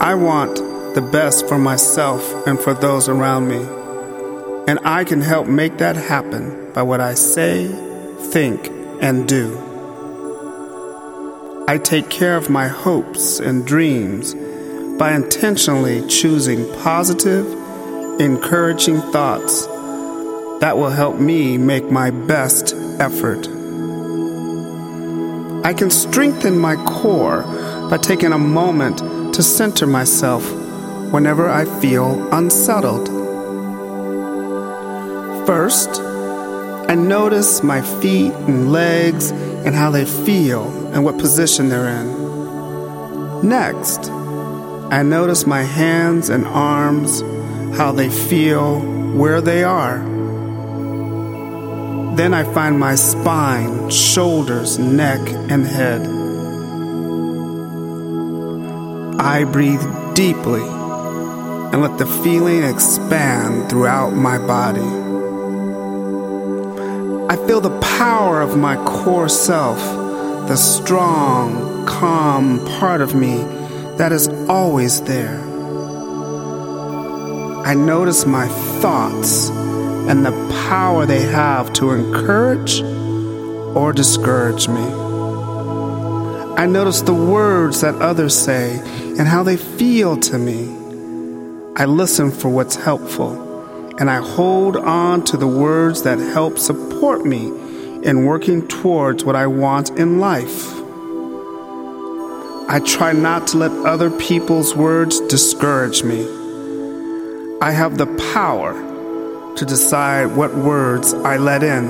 I want the best for myself and for those around me. And I can help make that happen by what I say, think, and do. I take care of my hopes and dreams by intentionally choosing positive, encouraging thoughts that will help me make my best effort. I can strengthen my core by taking a moment to center myself whenever I feel unsettled. First, I notice my feet and legs and how they feel and what position they're in. Next, I notice my hands and arms, how they feel, where they are. Then I find my spine, shoulders, neck, and head. I breathe deeply and let the feeling expand throughout my body. I feel the power of my core self, the strong, calm part of me that is always there. I notice my thoughts and the power they have to encourage or discourage me. I notice the words that others say and how they feel to me. I listen for what's helpful, and I hold on to the words that help support me in working towards what I want in life. I try not to let other people's words discourage me. I have the power to decide what words I let in.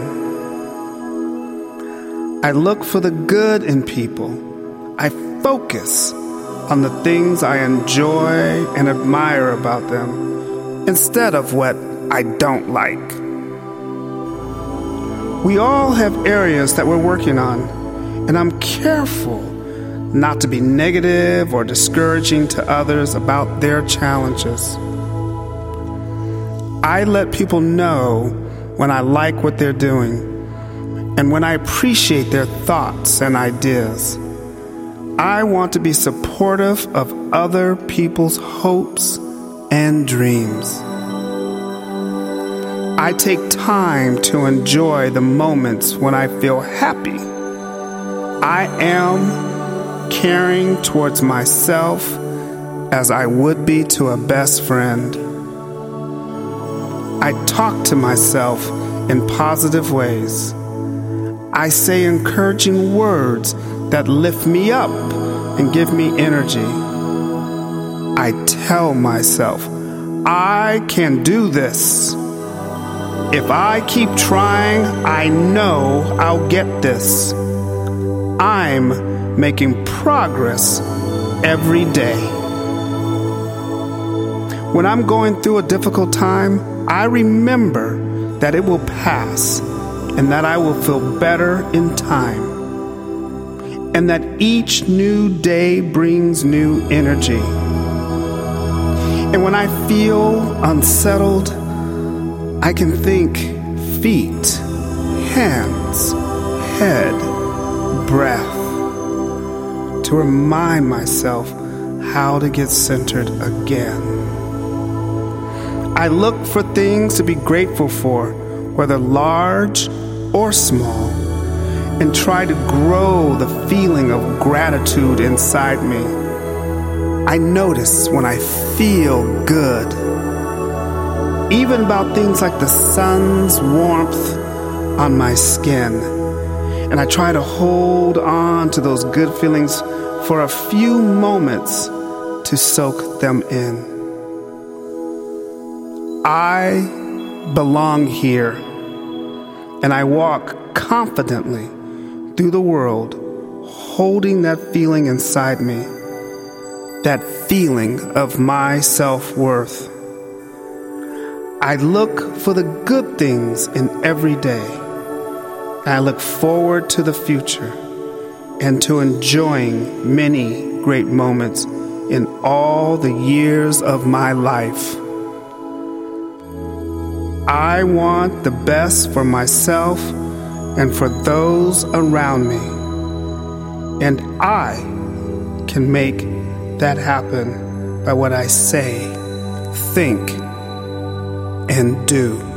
I look for the good in people. I focus on the things I enjoy and admire about them instead of what I don't like. We all have areas that we're working on, and I'm careful not to be negative or discouraging to others about their challenges. I let people know when I like what they're doing and when I appreciate their thoughts and ideas. I want to be supportive of other people's hopes and dreams. I take time to enjoy the moments when I feel happy. I am caring towards myself as I would be to a best friend. I talk to myself in positive ways. I say encouraging words that lift me up and give me energy. I tell myself, I can do this. If I keep trying, I know I'll get this. I'm making progress every day. When I'm going through a difficult time, I remember that it will pass and that I will feel better in time, and that each new day brings new energy. And when I feel unsettled, I can think feet, hands, head, breath, to remind myself how to get centered again. I look for things to be grateful for, whether large or small, and try to grow the feeling of gratitude inside me. I notice when I feel good, even about things like the sun's warmth on my skin, and I try to hold on to those good feelings for a few moments to soak them in. I belong here, and I walk confidently through the world, holding that feeling inside me, that feeling of my self-worth. I look for the good things in every day, and I look forward to the future and to enjoying many great moments in all the years of my life. I want the best for myself and for those around me, and I can make that happen by what I say, think, and do.